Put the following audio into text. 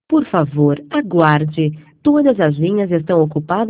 Por favor, aguarde. Todas as linhas estão ocupadas